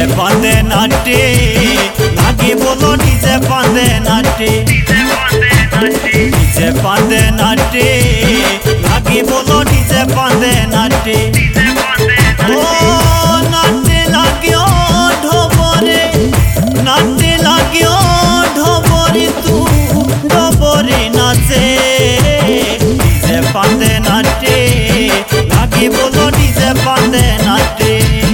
DJ पांदे नाटे लागे बोलो डीजे पांदे नाटे डीजे पांदे नाटे लागे बोलो डीजे पांदे नाटे ओ नाटे लाग्यो ढोबरे नाटे लाग्यो ढोबरे तू ढोबरे नाचे डीजे पांदे नाटे लागे बोलो डीजे पांदे नाटे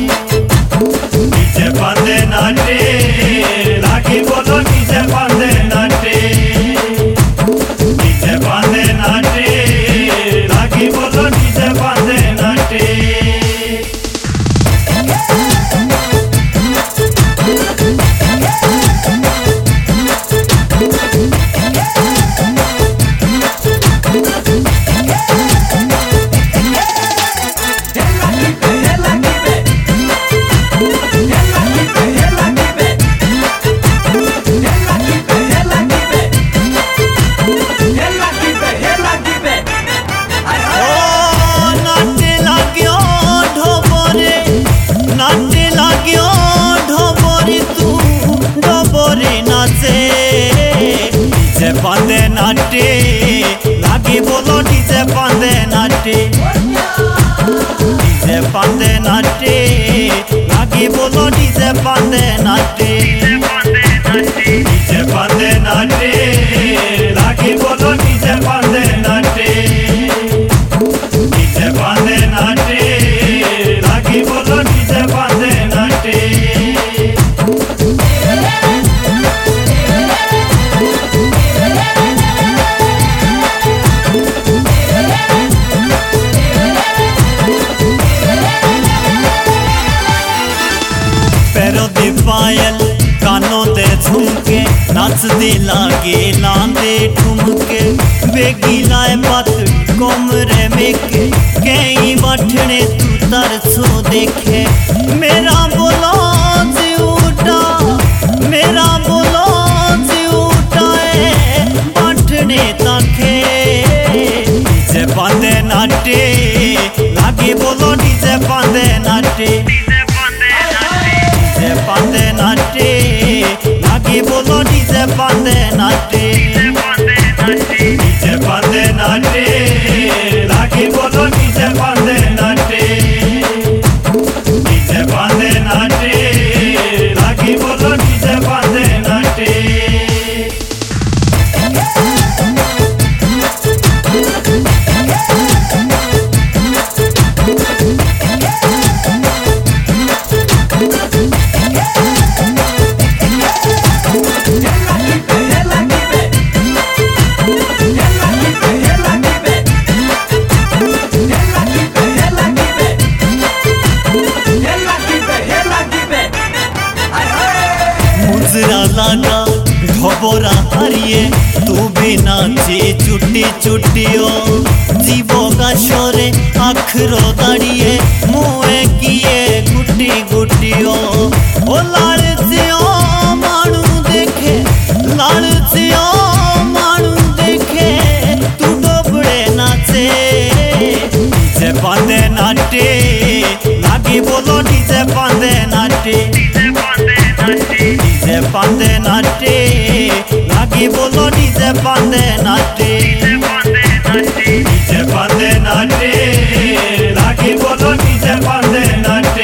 डीजे पांदे नाटे लागे बोलो डीजे पांदे नाटे डीजे पांदे नाटे लागे बोलो डीजे पांदे नाटे नाटे लाग्यो ढोबरे तू ढोबरे नाचे डीजे पांदे नाटे लागे बोलो डीजे पांदे नाटे डीजे पांदे नाटे लागे बोलो डीजे पांदे नाटे डीजे पांदे नाटे लागे बोलो डीजे पांदे नाटे डीजे पांदे नाटे लागे बोलो डीजे पांदे नाटे पैरों दे पायल कानों दे झुमके नचदे लागे लांदे ठुमके बेगी लाए पत कोमरे मेके कई बठने तू तरसो देखे मेरा बोलो झूठा मेरा बोलो झूठा बठने ताके डीजे पांदे नाटे लागे बोलो डीजे पांदे नाटे डीजे पांदे नाटे लागे बोलो डीजे पांदे नाटे डीजे पांदे नाटे लागे बोलो डीजे पांदे नाटे डीजे पांदे नाटे लागे बोलो डीजे पांदे नाटे लागा ढोबरा हरिए तू भी नाचे चुटी चुटियो जीवो का शोरे आखरो दाड़िए मुँह किए गुटी गुटियो ओ लालचियो मानू देखे लालचियो मानू देखे तू डोबड़े नाचे डीजे पांदे नाटे लागे बोलो डीजे पांदे नाटे डीजे पांदे नाटे लागे बोलो डीजे पांदे नाटे डीजे पांदे नाटे लागे बोलो डीजे पांदे नाटे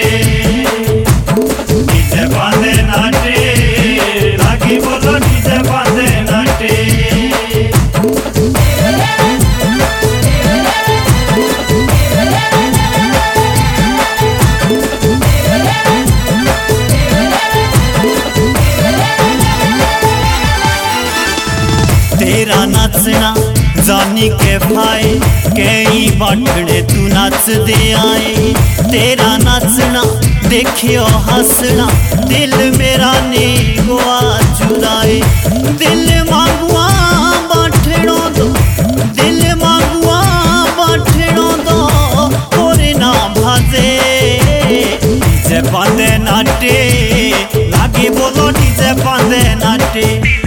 डीजे पांदे नाटे लागे बोलो डीजे पांदे नाटे तेरा नाचना जानी के भाई कई बाटड़े तू नाच दे आए तेरा नाचना देखियो हंसना दिल मेरा ने गोवा चुराए दिल मांगुआ बाटड़ो दो दिल मांगुआ बाटड़ो दो और ना भाजे डीजे पांदे नाटे लागे बोलो डीजे पांदे नाटे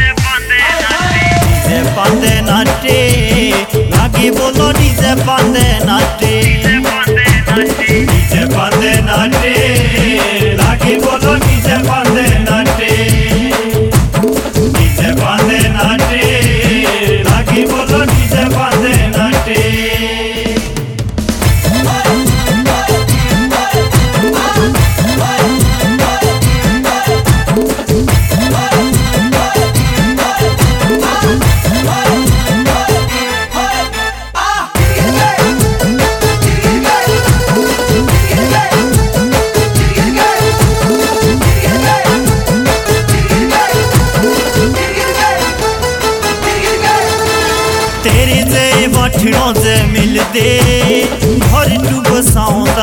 डीजे पांदे नाटे लागे बोलो डीजे पांदे नाटे डीजे पांदे नाटे लागे बोलो डीजे डीजे पांदे नाटे डीजे पांदे नाटे लागी बोलो डीजे पांदे नाटे तेरे जे मठड़ों से मिलदे घर टू बसाऊंदा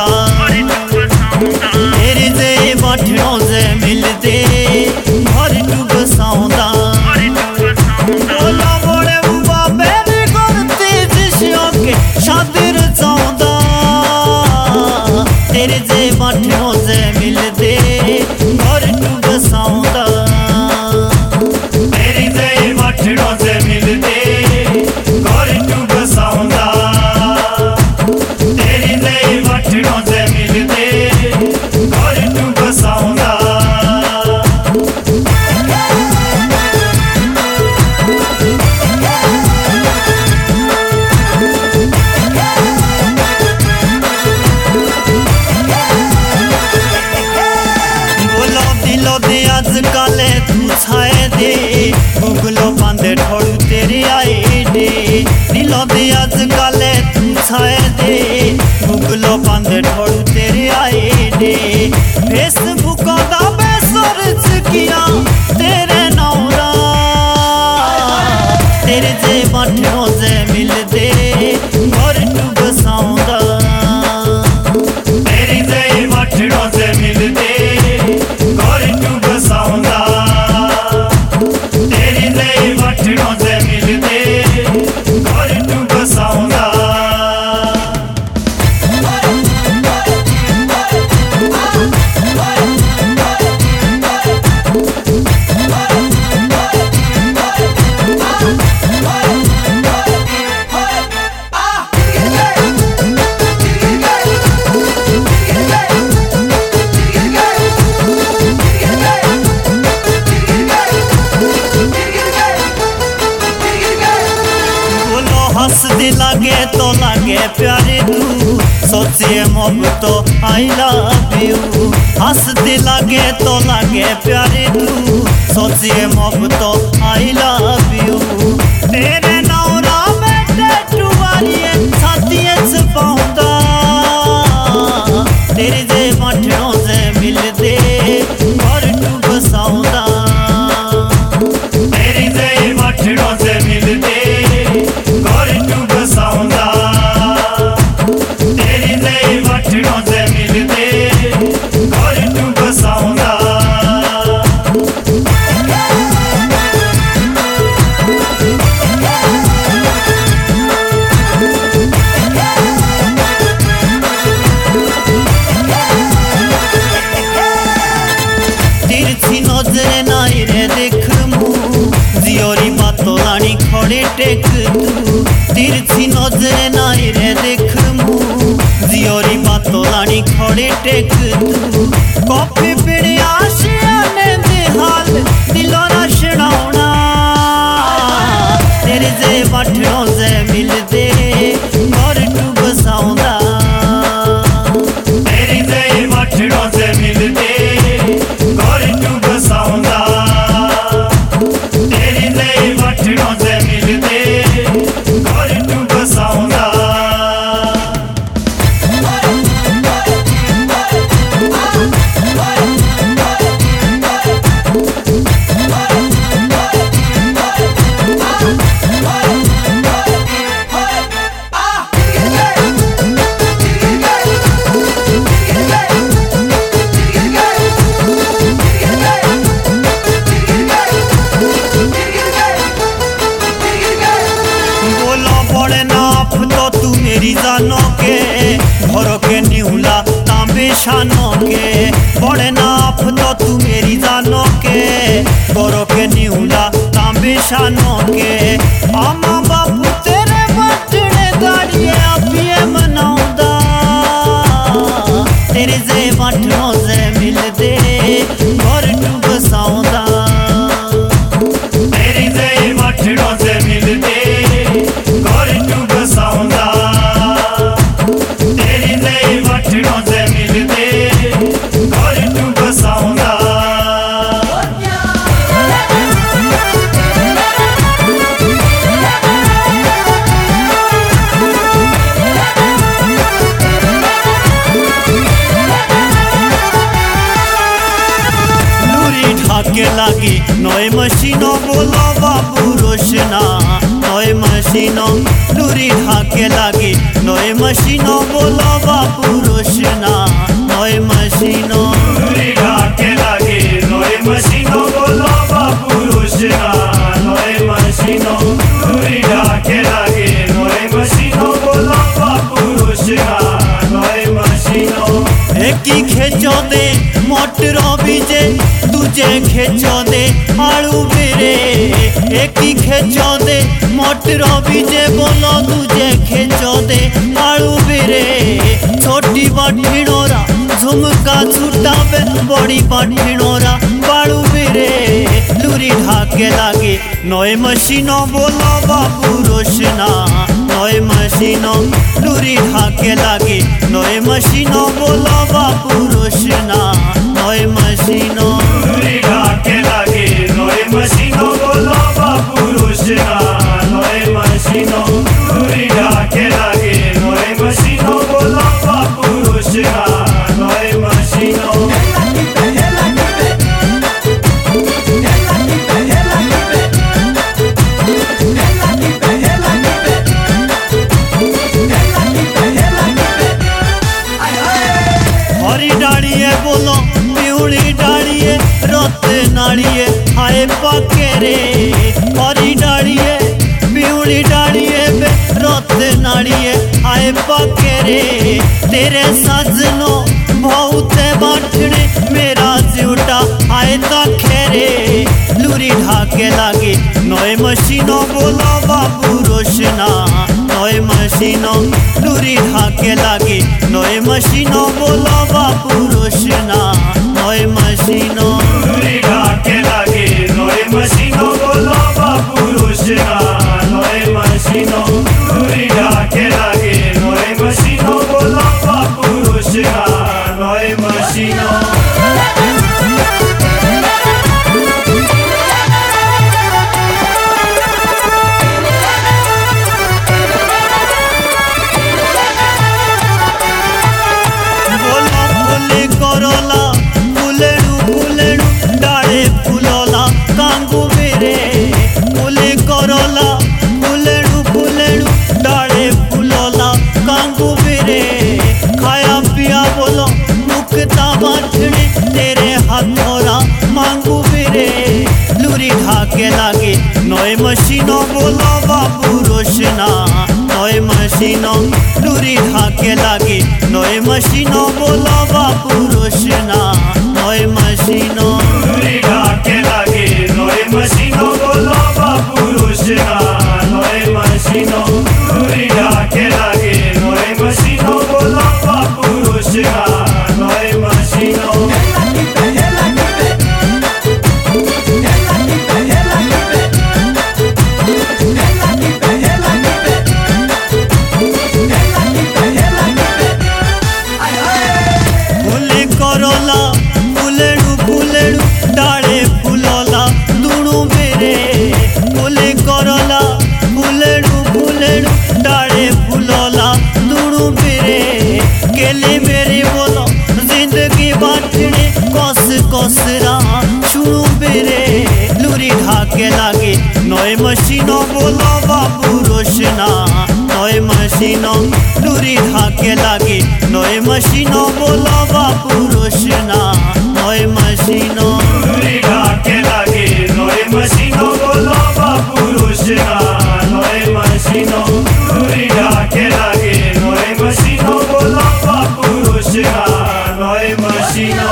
तेरे जे मठड़ों से मिलदे घर टू बसाऊंदा बोला बोले बाबे दी करती जिशियों के शादिर चाऊंदा तेरे जे मठड़ों से मिलदे घर टू बसाऊंदा तेरे जे मठड़ों से मिलदे आजकल तू छाए दे गूगलो पांदे ठोड़ू तेरे आए दे दिलों दे आजकल तू छाए दे गूगलो पांदे ठोड़ू तेरे आए दे फेसबुक दा सर्च किया तेरे नौरा तेरे जे मठड़ों से मिलदे घर टू बसाऊंदा तेरे जे मठड़ों से मिलदे तेरी नई मठड़ों से मिलदे घर टू बसाऊंदा हंसदे लागे तो लागे प्यारे तू सोचिए मोहब्बतो आई लव यू हंसदे लागे तो लागे प्यारे तू सोचिए मोहब्बतो आई लव यू तेरे नौरा में टैटू वालिए छातिए छपाऊंदा तेरे जे मठड़ों से मिलदे घर टू बसाऊंदा तेरे जे मठड़ों से मिलदे घर टू बसाऊंदा तेरी नई मठड़ों से मिलदे घर टू बसाऊंदा तिरछी नजरे नाई रे देख जियोरी बातों लानी खड़े टेक तू तिरछी नजरे नाई रे देख जियोरी बातों लानी खड़े टेक तू कॉफी पीने आशियाने दे हाल दिलों ना शनाउना तेरे जे मठड़ों से मिलदे घर टू बसाऊंदा तेरे जे मठड़ों से मिलदे घर टू बसाऊंदा तेरी नई मठड़ों से मिलदे घर टू बसाऊंदा मेरी जानों के घरों के निहुला तांबे शानों के बड़े नाप तो तू मेरी जानों के घरों के निहुला तांबे शानों के आमा बापू तेरे बटड़े गाड़िए अपिए मनाऊंदा तेरे जे मठड़ों से मिलदे घर मशीनो लुरी ढाके लागे नए मशीनो बोलो बापू रोशना नए मशीनो लुरी ढाके लागे नए मशीनो बोलो बापू रोशना नए मशीनो लुरी ढाके लागे नए मशीनो बोलो बापू रोशना नए मशीनो एक ही खेचो दे मोटर बीजे दूजे खेचो दे आलू बेरे एक ही खेचो दे मोटर बीजे बोलो दूजे खेचो दे आलू बेरे छोटी बाठीनोरा झुमका छुटावे बड़ी बाठीनोरा बालू बेरे लुरी ढाके लागे नए मशीनो बोलो बापू रोशना नए मशीनो लुरी ढाके लागे नए मशीनो बोलो बापू रोशना नए मशीनो लुरी ढाके लागे नए मशीनो बोलो बापू रोशना नए मशीनो लुरी ढाके लागे नए मशीनो बोलो बापू रोशना नए मशीनो हरी डालिए बोलो पिवली डालिए रत नाड़िए आए पके रे हरी डालिए पिवली डालिए रत नाड़िए आए पके रे तेरे सजनो बहुत बाटने मेरा जिउटा आए तखेरे लुरी ढाके लागे नए मशीनो बोलो बापू रोशना नए मशीनो लुरी ढाके लागे नए मशीनो बोलो बापू रोशना नए मशीनो लुरी ढाके लागे नए मशीनो बोलो बापू रोशना नए मशीनो लुरी ढाके लागे नए मशीनो बोलो बापू रोशना नए मशीनो तेरे हाथोरा मांगू बेरे लुरी ढाके लागे नए मशीनो बोलो बापू रोशना नए मशीनो लुरी ढाके लागे नए मशीनो बोलो बापू रोशना नए मशीनो लुरी ढाके लागे नए मशीनो बोलो बापू रोशना नए मशीनो लुरी ढाके लागे नए मशीनो बोलो बापू रोशना नए मशीनो शुरू बेरे लुरी ढाके लागे नए मशीनो बोलो बापू रोशना नए मशीनो लुरी ढाके लागे नए मशीनो बोलो बापू रोशना नए मशीनो लुरी ढाके लागे नए मशीनो बोलो बापू रोशना नए मशीनो लुरी ढाके लागे नए मशीनो बोलो बापू रोशना नए मशीनो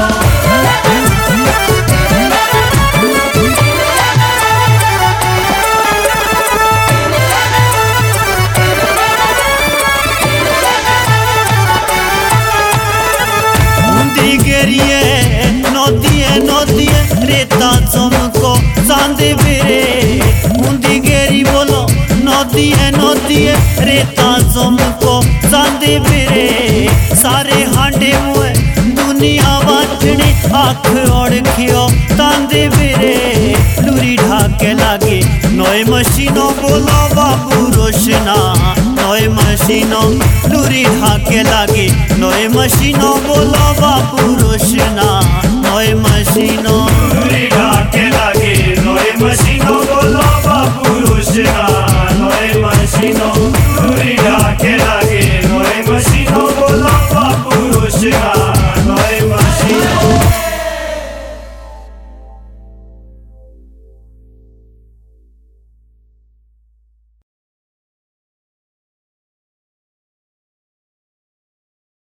रेता चमको चांदे बेरे मुंदी गेरी बोलो नदिए रेता चमको चांदे बेरे सारे हांडे मुए दुनिया बाटने आँख ओढ़ियो तांदे बेरे लुरी ढाके लागे नए मशीनो बोलो बापू रोशना नए मशीनो लुरी ढाके लागे नए मशीनो बोलो बापू रोशना नए मशीनो लुरी ढाके लागे नए मशीनो बोलो बापू रोशना नए मशीनो मशीनो